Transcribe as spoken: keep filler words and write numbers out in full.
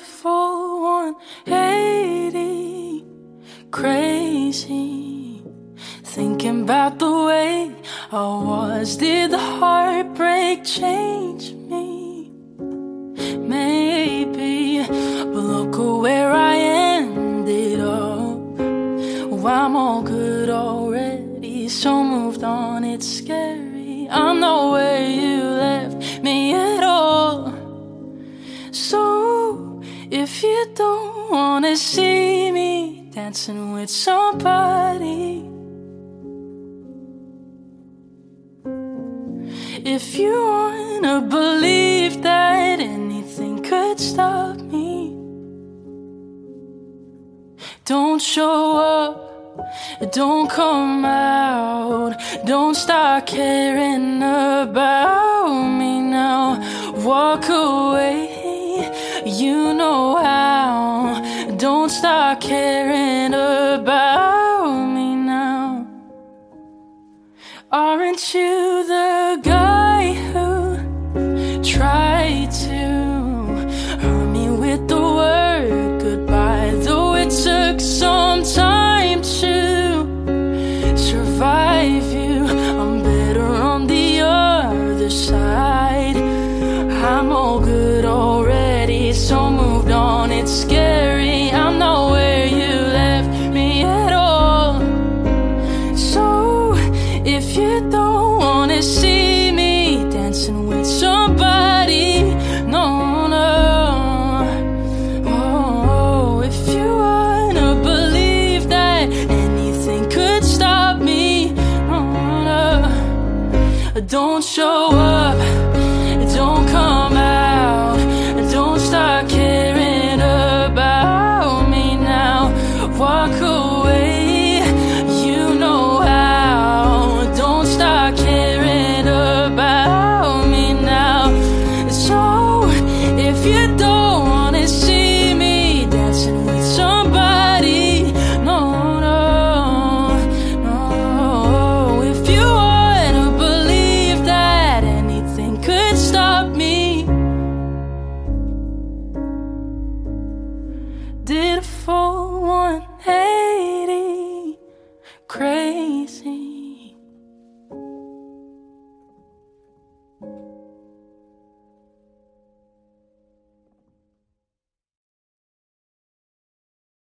for one eighty, crazy, thinking about the way I was. Did the heartbreak change me? Maybe, but look at where I ended up. Oh, I'm all good already, so moved on, it's scary. I'm not where you left me at all. So if you don't wanna see me dancing with somebody, if you wanna believe that anything could stop me, don't show up, don't come out, don't start caring about me now. Walk away, you know how. Don't start caring about me now. Aren't you the guy who tried to hurt me with the word goodbye? Though it took some time to survive you, I'm better on the other side. I'm all good already, so moved on, it's scary. I'm not where you left me at all. So if you don't wanna see me dancing with somebody, no, no. Oh, if you wanna believe that anything could stop me, no, no. Don't show up, don't come out.